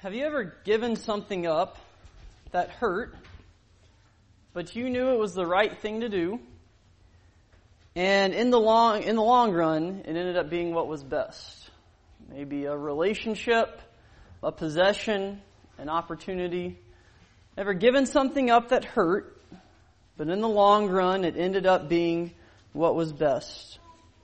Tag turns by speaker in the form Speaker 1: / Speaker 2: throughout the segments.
Speaker 1: Have you ever given something up that hurt, but you knew it was the right thing to do, and in the long run, it ended up being what was best? Maybe a relationship, a possession, an opportunity. Ever given something up that hurt, but in the long run, it ended up being what was best?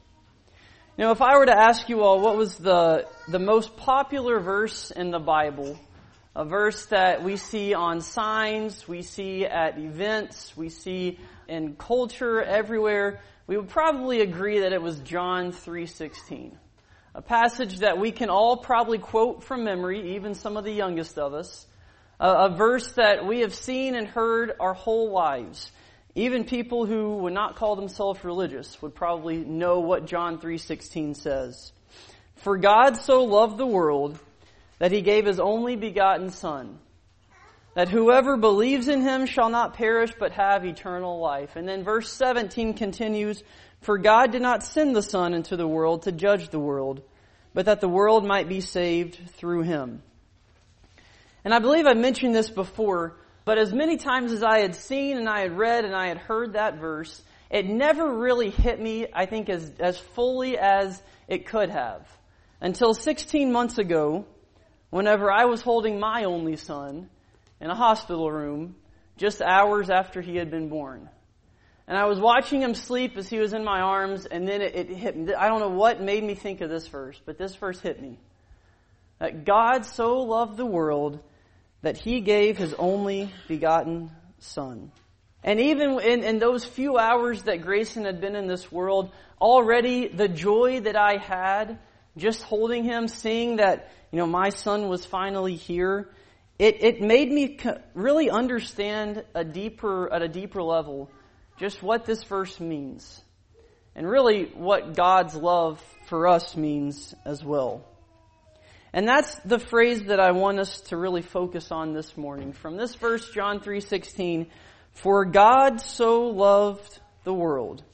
Speaker 1: You know, if I were to ask you all what was the most popular verse in the Bible, a verse that we see on signs, we see at events, we see in culture everywhere, we would probably agree that it was John 3:16. A passage that we can all probably quote from memory, even some of the youngest of us. A verse that we have seen and heard our whole lives. Even people who would not call themselves religious would probably know what John 3:16 says. For God so loved the world that He gave His only begotten Son, that whoever believes in Him shall not perish but have eternal life. And then verse 17 continues, for God did not send the Son into the world to judge the world, but that the world might be saved through Him. And I believe I mentioned this before, but as many times as I had seen and I had read and I had heard that verse, it never really hit me, I think, as fully as it could have. Until 16 months ago, whenever I was holding my only son in a hospital room just hours after he had been born. And I was watching him sleep as he was in my arms, and then it hit me. I don't know what made me think of this verse, but this verse hit me. That God so loved the world that He gave His only begotten Son. And even in those few hours that Grayson had been in this world, already the joy that I had just holding him, seeing that, my son was finally here, it made me really understand at a deeper level just what this verse means. And really what God's love for us means as well. And that's the phrase that I want us to really focus on this morning. From this verse, John 3:16, for God so loved the world.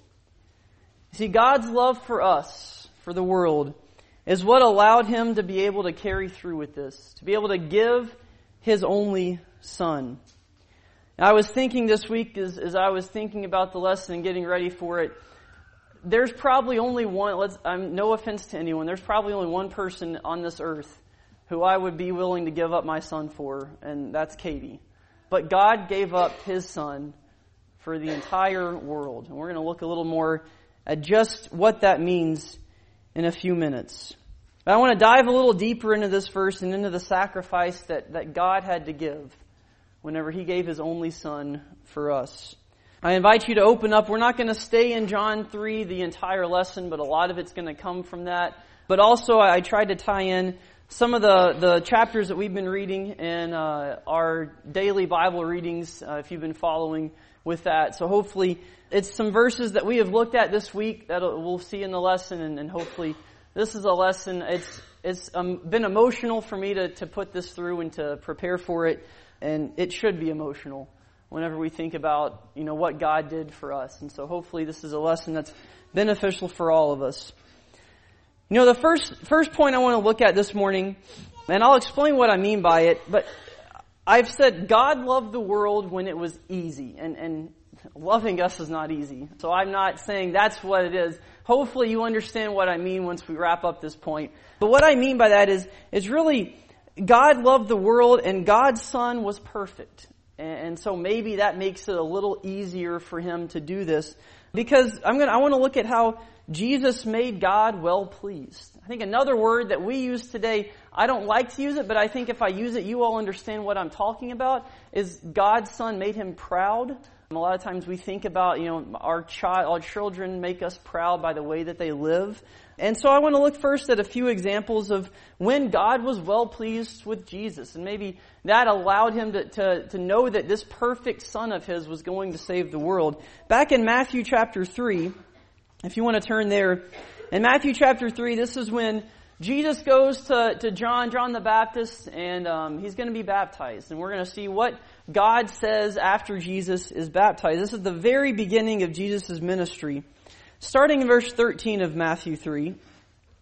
Speaker 1: See, God's love for us, for the world, is what allowed Him to be able to carry through with this, to be able to give His only Son. Now, I was thinking this week, as I was thinking about the lesson and getting ready for it, there's probably only one, no offense to anyone, there's probably only one person on this earth who I would be willing to give up my son for, and that's Katie. But God gave up His Son for the entire world. And we're going to look a little more at just what that means in a few minutes. But I want to dive a little deeper into this verse and into the sacrifice that God had to give whenever He gave His only Son for us. I invite you to open up. We're not going to stay in John 3 the entire lesson, but a lot of it's going to come from that. But also I tried to tie in some of the chapters that we've been reading in our daily Bible readings, if you've been following with that. So hopefully it's some verses that we have looked at this week that we'll see in the lesson, and hopefully this is a lesson. It's been emotional for me to put this through and to prepare for it, and it should be emotional whenever we think about, what God did for us. And so hopefully this is a lesson that's beneficial for all of us. The first point I want to look at this morning, and I'll explain what I mean by it, but I've said God loved the world when it was easy, and loving us is not easy. So I'm not saying that's what it is. Hopefully you understand what I mean once we wrap up this point. But what I mean by that is really God loved the world and God's Son was perfect. And so maybe that makes it a little easier for Him to do this, because I want to look at how Jesus made God well pleased. I think another word that we use today, I don't like to use it, but I think if I use it, you all understand what I'm talking about, is God's Son made Him proud. A lot of times we think about, our children make us proud by the way that they live. And so I want to look first at a few examples of when God was well pleased with Jesus. And maybe that allowed Him to know that this perfect Son of His was going to save the world. Back in Matthew chapter 3, if you want to turn there, in Matthew chapter 3, this is when Jesus goes to John the Baptist, and he's going to be baptized. And we're going to see what God says after Jesus is baptized. This is the very beginning of Jesus' ministry. Starting in verse 13 of Matthew 3.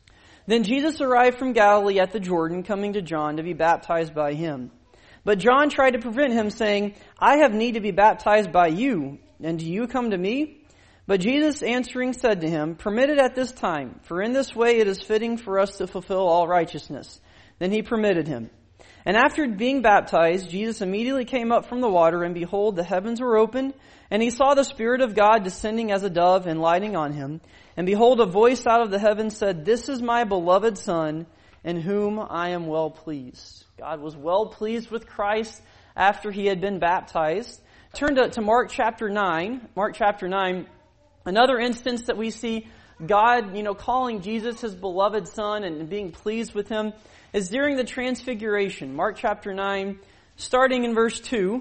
Speaker 1: Then Jesus arrived from Galilee at the Jordan, coming to John to be baptized by him. But John tried to prevent him, saying, I have need to be baptized by you, and do you come to me? But Jesus answering said to him, Permit it at this time, for in this way it is fitting for us to fulfill all righteousness. Then he permitted him. And after being baptized, Jesus immediately came up from the water, and behold, the heavens were opened, and he saw the Spirit of God descending as a dove and lighting on him. And behold, a voice out of the heavens said, This is my beloved Son, in whom I am well pleased. God was well pleased with Christ after he had been baptized. Turn to Mark chapter 9. Mark chapter 9, another instance that we see God, calling Jesus his beloved Son and being pleased with him is during the Transfiguration. Mark chapter 9, starting in verse 2.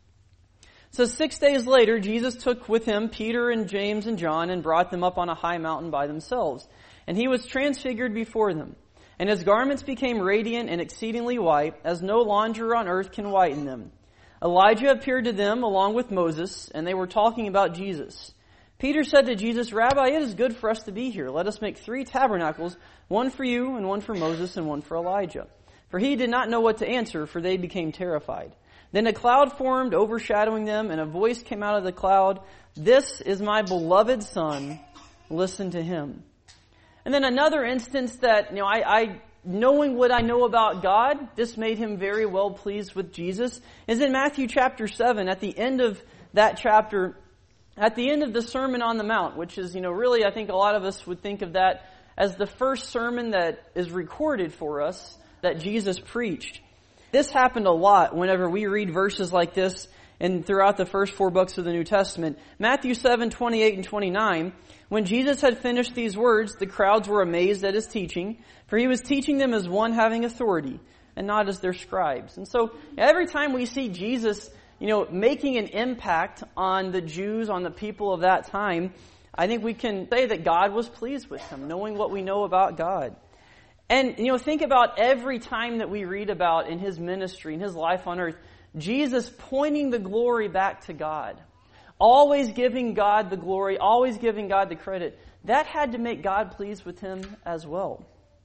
Speaker 1: So 6 days later, Jesus took with him Peter and James and John and brought them up on a high mountain by themselves. And he was transfigured before them. And his garments became radiant and exceedingly white, as no launderer on earth can whiten them. Elijah appeared to them along with Moses, and they were talking about Jesus. Peter said to Jesus, Rabbi, it is good for us to be here. Let us make 3 tabernacles, one for you, and one for Moses, and one for Elijah. For he did not know what to answer, for they became terrified. Then a cloud formed, overshadowing them, and a voice came out of the cloud, This is my beloved Son, listen to him. And then another instance that, I knowing what I know about God, this made him very well pleased with Jesus, is in Matthew chapter 7, at the end of that chapter, at the end of the Sermon on the Mount, which is, really, I think a lot of us would think of that as the first sermon that is recorded for us that Jesus preached. This happened a lot whenever we read verses like this and throughout the first 4 books of the New Testament. Matthew 7, 28 and 29, when Jesus had finished these words, the crowds were amazed at his teaching, for he was teaching them as one having authority, and not as their scribes. And so every time we see Jesus, making an impact on the Jews, on the people of that time, I think we can say that God was pleased with him, knowing what we know about God. And, think about every time that we read about in his ministry, in his life on earth, Jesus pointing the glory back to God. Always giving God the glory, always giving God the credit. That had to make God pleased with him as well.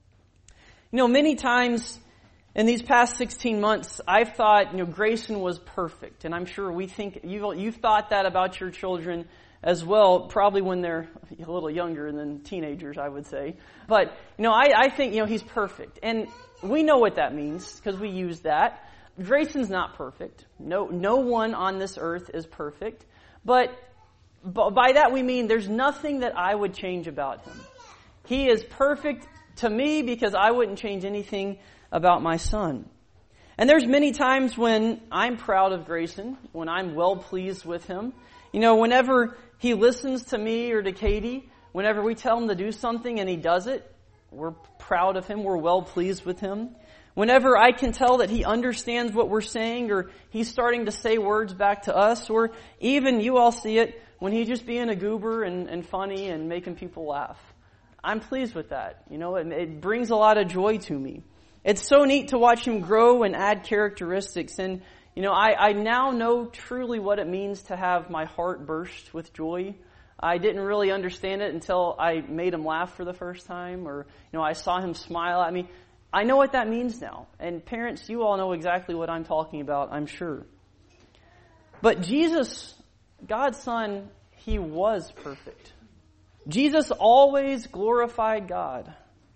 Speaker 1: Many times in these past 16 months, I've thought, Grayson was perfect. And I'm sure you've thought that about your children as well, probably when they're a little younger than teenagers, I would say. But, I think, he's perfect. And we know what that means because we use that. Grayson's not perfect. No one on this earth is perfect. But by that we mean there's nothing that I would change about him. He is perfect to me because I wouldn't change anything about my son. And there's many times when I'm proud of Grayson, when I'm well pleased with him. Whenever he listens to me or to Katie, whenever we tell him to do something and he does it, we're proud of him, we're well pleased with him. Whenever I can tell that he understands what we're saying or he's starting to say words back to us, or even you all see it when he's just being a goober and funny and making people laugh. I'm pleased with that. It brings a lot of joy to me. It's so neat to watch him grow and add characteristics. And, I now know truly what it means to have my heart burst with joy. I didn't really understand it until I made him laugh for the first time, or, I saw him smile at me. I know what that means now. And parents, you all know exactly what I'm talking about, I'm sure. But Jesus, God's Son, he was perfect. Jesus always glorified God.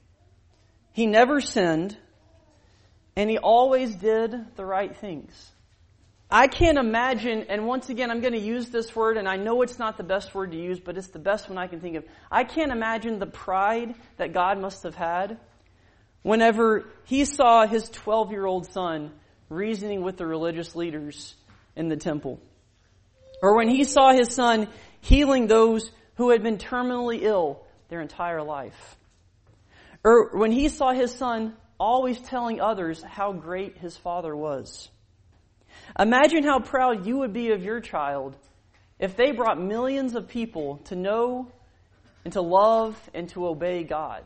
Speaker 1: He never sinned, and he always did the right things. I can't imagine, and once again, I'm going to use this word, and I know it's not the best word to use, but it's the best one I can think of. I can't imagine the pride that God must have had whenever he saw his 12-year-old son reasoning with the religious leaders in the temple. Or when he saw his son healing those who had been terminally ill their entire life. Or when he saw his son always telling others how great his father was. Imagine how proud you would be of your child if they brought millions of people to know and to love and to obey God.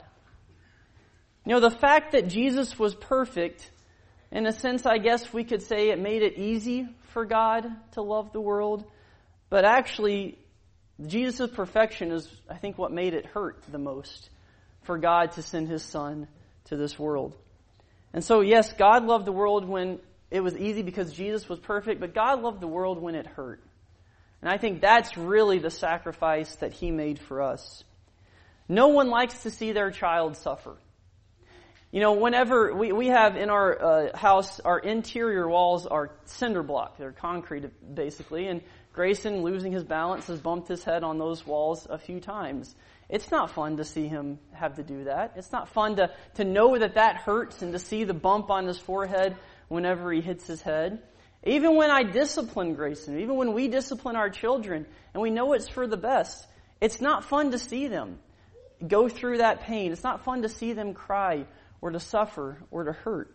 Speaker 1: The fact that Jesus was perfect, in a sense, I guess we could say it made it easy for God to love the world. But actually, Jesus' perfection is, I think, what made it hurt the most. for God to send His Son to this world. And so, yes, God loved the world when it was easy because Jesus was perfect, but God loved the world when it hurt. And I think that's really the sacrifice that He made for us. No one likes to see their child suffer. You know, whenever we have in our house, our interior walls are cinder block. They're concrete, basically. And Grayson, losing his balance, has bumped his head on those walls a few times. It's not fun to see him have to do that. It's not fun to know that hurts and to see the bump on his forehead whenever he hits his head. Even when I discipline Grayson, even when we discipline our children, and we know it's for the best, it's not fun to see them go through that pain. It's not fun to see them cry or to suffer or to hurt.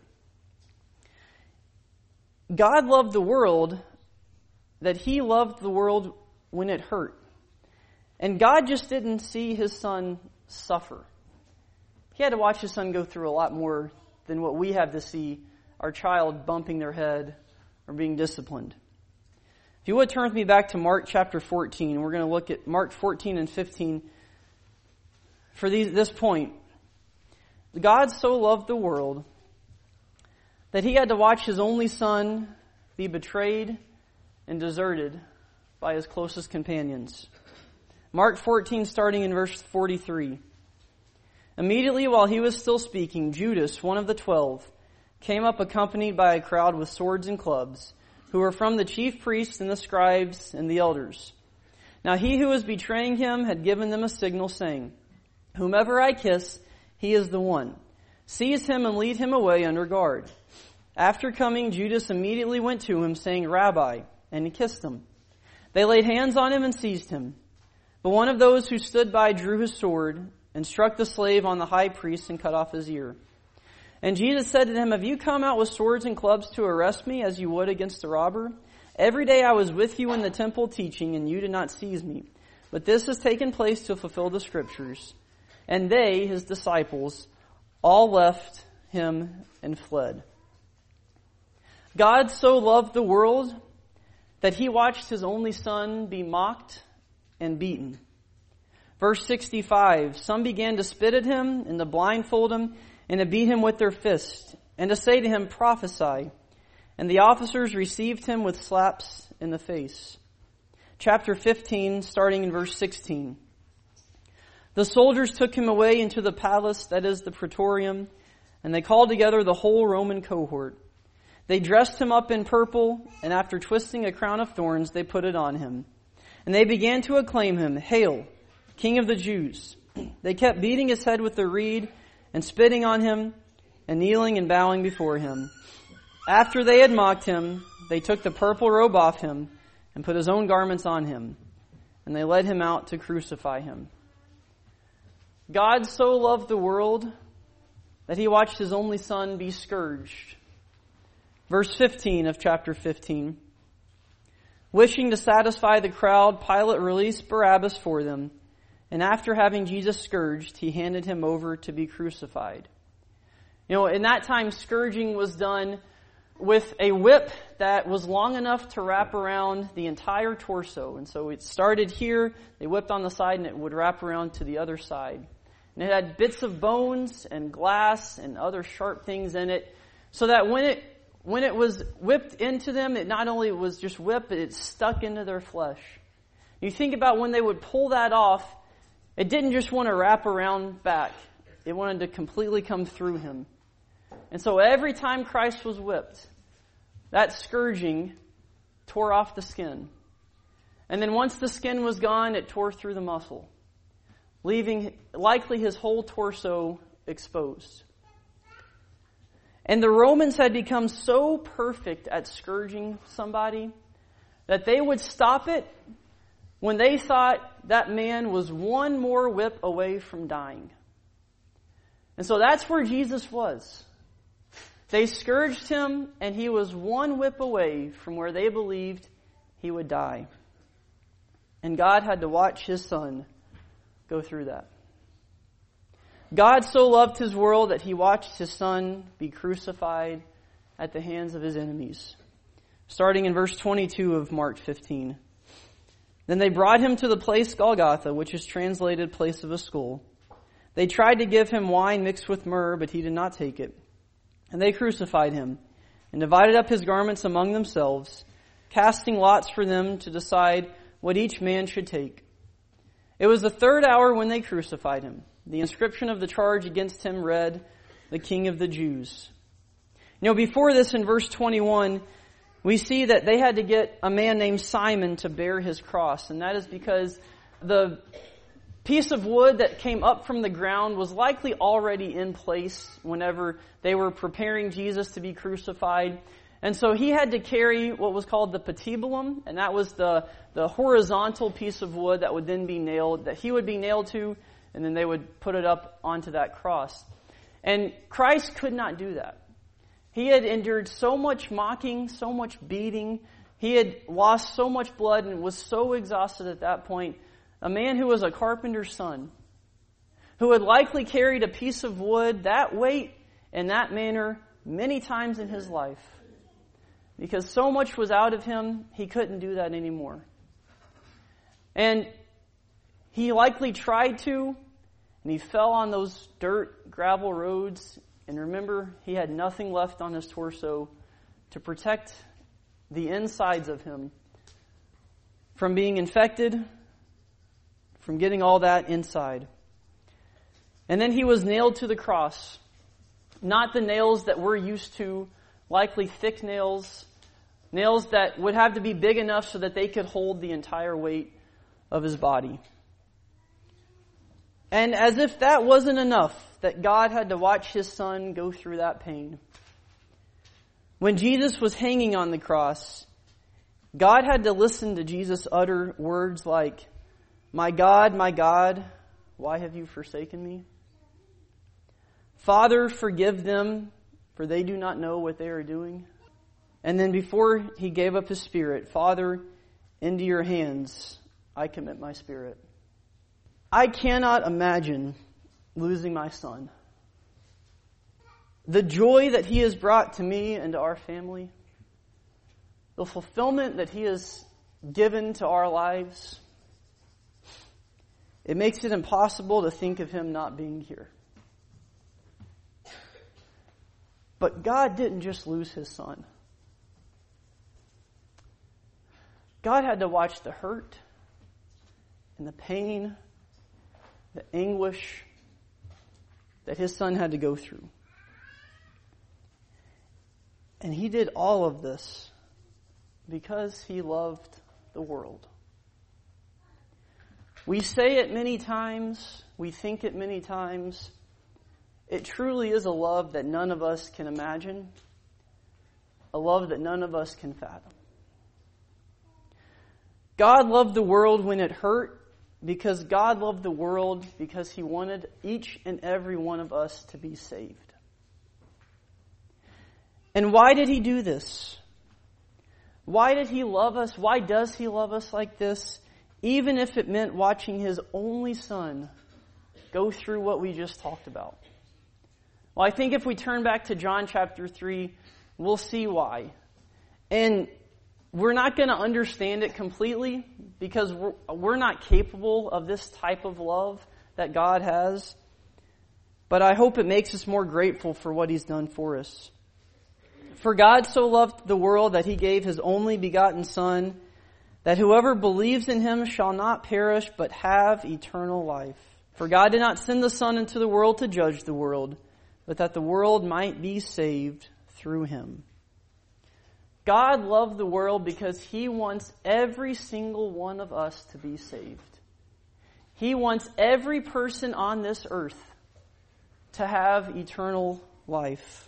Speaker 1: God loved the world that He loved the world when it hurt. And God just didn't see His Son suffer. He had to watch His Son go through a lot more than what we have to see our child bumping their head or being disciplined. If you would turn with me back to Mark chapter 14, we're going to look at Mark 14 and 15 for this point. God so loved the world that He had to watch His only Son be betrayed and deserted by His closest companions. Mark 14, starting in verse 43. Immediately while He was still speaking, Judas, one of the 12, came up accompanied by a crowd with swords and clubs, who were from the chief priests and the scribes and the elders. Now he who was betraying Him had given them a signal, saying, "Whomever I kiss, he is the one. Seize him and lead him away under guard." After coming, Judas immediately went to him, saying, "Rabbi," and he kissed him. They laid hands on him and seized him. But one of those who stood by drew his sword and struck the slave on the high priest and cut off his ear. And Jesus said to them, "Have you come out with swords and clubs to arrest me as you would against a robber? Every day I was with you in the temple teaching, and you did not seize me. But this has taken place to fulfill the Scriptures." And they, His disciples, all left Him and fled. God so loved the world that He watched His only Son be mocked and beaten. Verse 65, some began to spit at Him and to blindfold Him and to beat Him with their fists and to say to Him, "Prophesy." And the officers received Him with slaps in the face. Chapter 15, starting in verse 16. The soldiers took Him away into the palace, that is the praetorium, and they called together the whole Roman cohort. They dressed Him up in purple, and after twisting a crown of thorns, they put it on Him. And they began to acclaim Him, "Hail, King of the Jews." They kept beating His head with the reed and spitting on Him and kneeling and bowing before Him. After they had mocked Him, they took the purple robe off Him and put His own garments on Him, and they led Him out to crucify Him. God so loved the world that He watched His only Son be scourged. Verse 15 of chapter 15. Wishing to satisfy the crowd, Pilate released Barabbas for them, and after having Jesus scourged, He handed Him over to be crucified. You know, in that time, scourging was done with a whip that was long enough to wrap around the entire torso. And so it started here, they whipped on the side, and it would wrap around to the other side. And it had bits of bones and glass and other sharp things in it, so that when it was whipped into them, it not only was just whipped, but it stuck into their flesh. You think about when they would pull that off, it didn't just want to wrap around back. It wanted to completely come through Him. And so every time Christ was whipped, that scourging tore off the skin. And then once the skin was gone, it tore through the muscle, leaving likely His whole torso exposed. And the Romans had become so perfect at scourging somebody that they would stop it when they thought that man was one more whip away from dying. And so that's where Jesus was. They scourged Him, and He was one whip away from where they believed He would die. And God had to watch His Son go through that. God so loved His world that He watched His Son be crucified at the hands of His enemies. Starting in verse 22 of Mark 15. Then they brought Him to the place Golgotha, which is translated place of a skull. They tried to give him wine mixed with myrrh, but he did not take it. And they crucified him and divided up his garments among themselves, casting lots for them to decide what each man should take. It was the third hour when they crucified him. The inscription of the charge against him read, "The King of the Jews." Before this in verse 21, we see that they had to get a man named Simon to bear his cross. And that is because the piece of wood that came up from the ground was likely already in place whenever they were preparing Jesus to be crucified. And so he had to carry what was called the patibulum, and that was the horizontal piece of wood that would then be nailed, that he would be nailed to, and then they would put it up onto that cross. And Christ could not do that. He had endured so much mocking, so much beating. He had lost so much blood and was so exhausted at that point. A man who was a carpenter's son, who had likely carried a piece of wood that weight in that manner many times in his life. Because so much was out of him, he couldn't do that anymore. And he likely tried to, and he fell on those dirt, gravel roads. And remember, he had nothing left on his torso to protect the insides of him from being infected, from getting all that inside. And then he was nailed to the cross. Not the nails that we're used to, likely thick nails, nails that would have to be big enough so that they could hold the entire weight of his body. And as if that wasn't enough, that God had to watch his son go through that pain. When Jesus was hanging on the cross, God had to listen to Jesus utter words like, my God, why have you forsaken me? Father, forgive them, for they do not know what they are doing." And then before he gave up his spirit, "Father, into your hands I commit my spirit." I cannot imagine losing my son. The joy that he has brought to me and to our family, the fulfillment that he has given to our lives, it makes it impossible to think of him not being here. But God didn't just lose his son. God had to watch the hurt and the pain, the anguish that his son had to go through. And he did all of this because he loved the world. We say it many times, we think it many times. It truly is a love that none of us can imagine, a love that none of us can fathom. God loved the world when it hurt, because God loved the world because he wanted each and every one of us to be saved. And why did he do this? Why did he love us? Why does he love us like this? Even if it meant watching his only son go through what we just talked about. Well, I think if we turn back to John chapter 3, we'll see why. And we're not going to understand it completely because we're not capable of this type of love that God has. But I hope it makes us more grateful for what he's done for us. For God so loved the world that he gave his only begotten Son, that whoever believes in him shall not perish but have eternal life. For God did not send the Son into the world to judge the world, but that the world might be saved through him. God loved the world because he wants every single one of us to be saved. He wants every person on this earth to have eternal life.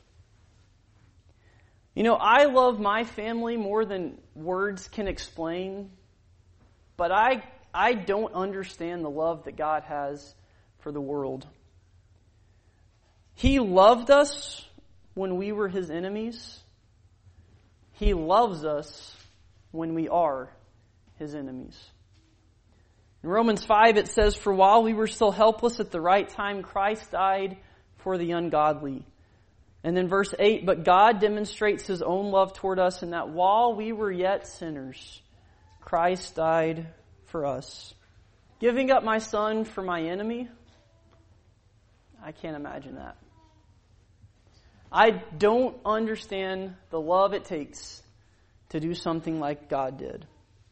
Speaker 1: I love my family more than words can explain, but I don't understand the love that God has for the world. He loved us when we were his enemies. He loves us when we are his enemies. In Romans 5 it says, "For while we were still helpless at the right time, Christ died for the ungodly." And then verse 8, "But God demonstrates his own love toward us in that while we were yet sinners, Christ died for us." Giving up my son for my enemy, I can't imagine that. I don't understand the love it takes to do something like God did.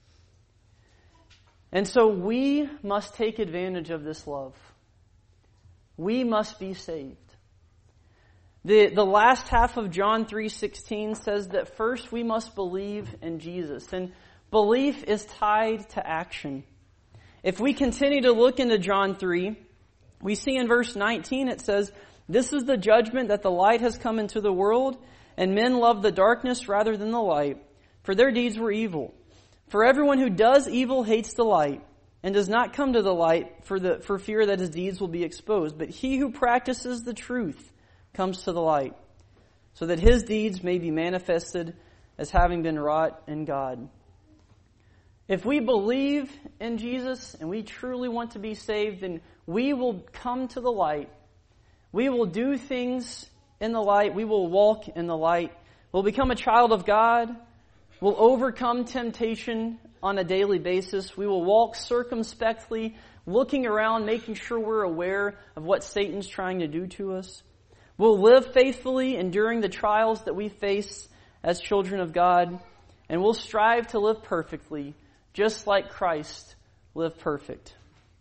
Speaker 1: And so we must take advantage of this love. We must be saved. The last half of John 3:16 says that first we must believe in Jesus. And belief is tied to action. If we continue to look into John 3, we see in verse 19 it says, "This is the judgment that the light has come into the world, and men love the darkness rather than the light, for their deeds were evil. For everyone who does evil hates the light, and does not come to the light for fear that his deeds will be exposed. But he who practices the truth comes to the light, so that his deeds may be manifested as having been wrought in God." If we believe in Jesus and we truly want to be saved, then we will come to the light. We will do things in the light. We will walk in the light. We'll become a child of God. We'll overcome temptation on a daily basis. We will walk circumspectly, looking around, making sure we're aware of what Satan's trying to do to us. We'll live faithfully, enduring the trials that we face as children of God. And we'll strive to live perfectly, just like Christ lived perfect.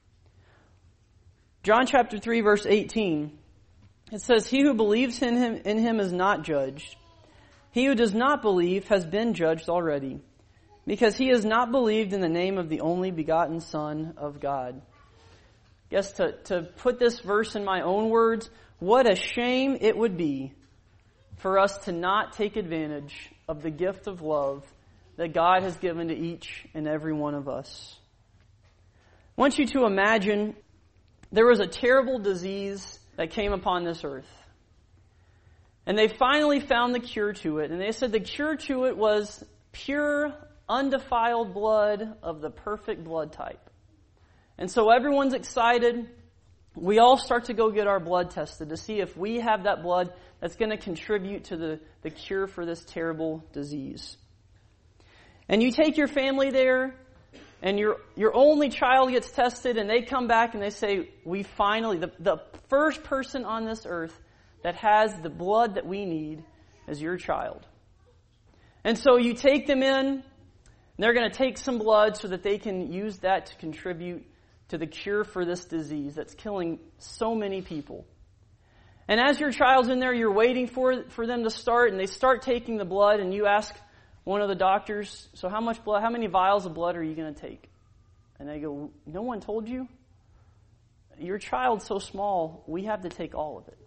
Speaker 1: John chapter 3, verse 18, it says, "He who believes in him is not judged. He who does not believe has been judged already, because he has not believed in the name of the only begotten Son of God." I guess to put this verse in my own words, what a shame it would be for us to not take advantage of the gift of love that God has given to each and every one of us. I want you to imagine there was a terrible disease that came upon this earth. And they finally found the cure to it. And they said the cure to it was pure, undefiled blood of the perfect blood type. And so everyone's excited. We all start to go get our blood tested to see if we have that blood that's going to contribute to the cure for this terrible disease. And you take your family there, and your only child gets tested, and they come back and they say, "We finally, the first person on this earth that has the blood that we need is your child." And so you take them in, and they're going to take some blood so that they can use that to contribute to the cure for this disease that's killing so many people. And as your child's in there, you're waiting for them to start, and they start taking the blood, and you ask one of the doctors, "So how much blood, how many vials of blood are you going to take?" And they go, "No one told you? Your child's so small, we have to take all of it."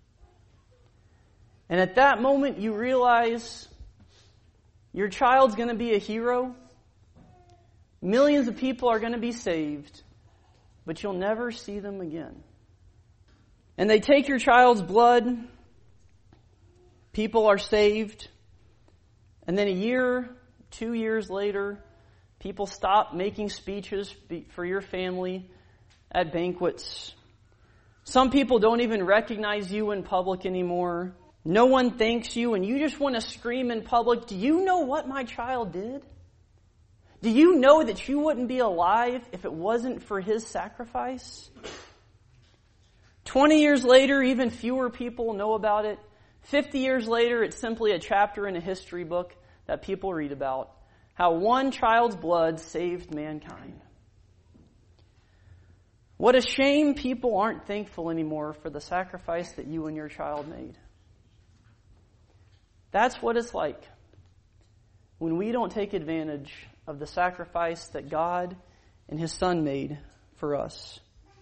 Speaker 1: And at that moment, you realize your child's going to be a hero. Millions of people are going to be saved, but you'll never see them again. And they take your child's blood. People are saved. And then a year, 2 years later, people stop making speeches for your family at banquets. Some people don't even recognize you in public anymore. No one thanks you, and you just want to scream in public, "Do you know what my child did? Do you know that you wouldn't be alive if it wasn't for his sacrifice?" 20 years later, even fewer people know about it. 50 years later, it's simply a chapter in a history book that people read about. How one child's blood saved mankind. What a shame people aren't thankful anymore for the sacrifice that you and your child made. That's what it's like when we don't take advantage of the sacrifice that God and His Son made for us.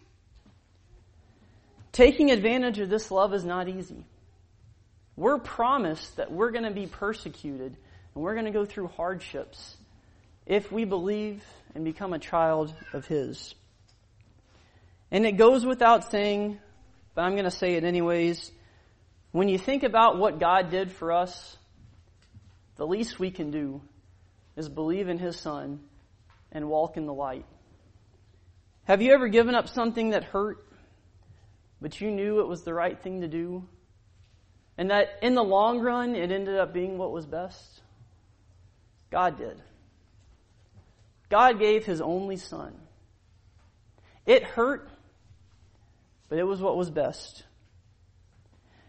Speaker 1: Taking advantage of this love is not easy. We're promised that we're going to be persecuted and we're going to go through hardships if we believe and become a child of His. And it goes without saying, but I'm going to say it anyways, when you think about what God did for us, the least we can do is believe in His Son and walk in the light. Have you ever given up something that hurt, but you knew it was the right thing to do? And that in the long run, it ended up being what was best? God did. God gave His only Son. It hurt, but it was what was best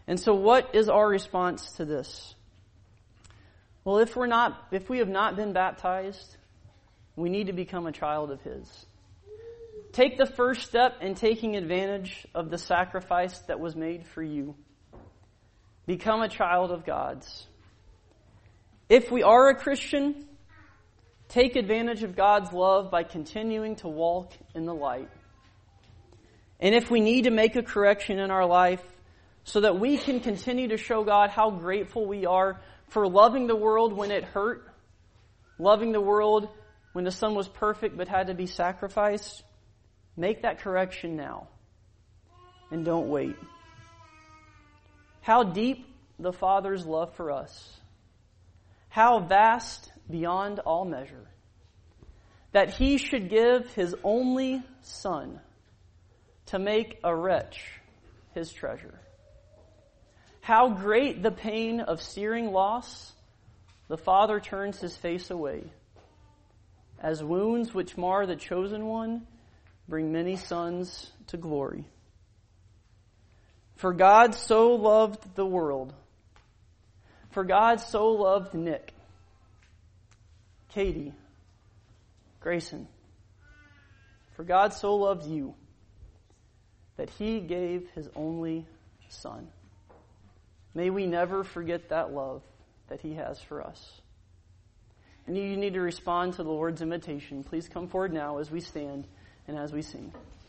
Speaker 1: And so what is our response to this? Well, if we have not been baptized, we need to become a child of His. Take the first step in taking advantage of the sacrifice that was made for you. Become a child of God's. If we are a Christian, take advantage of God's love by continuing to walk in the light. And if we need to make a correction in our life so that we can continue to show God how grateful we are for loving the world when it hurt, loving the world when the Son was perfect but had to be sacrificed, make that correction now. And don't wait. How deep the Father's love for us. How vast beyond all measure. That He should give His only Son to make a wretch His treasure. How great the pain of searing loss, the Father turns His face away, as wounds which mar the chosen one bring many sons to glory. For God so loved the world. For God so loved Nick, Katie, Grayson. For God so loved you that He gave His only Son. May we never forget that love that He has for us. And you need to respond to the Lord's invitation. Please come forward now as we stand and as we sing.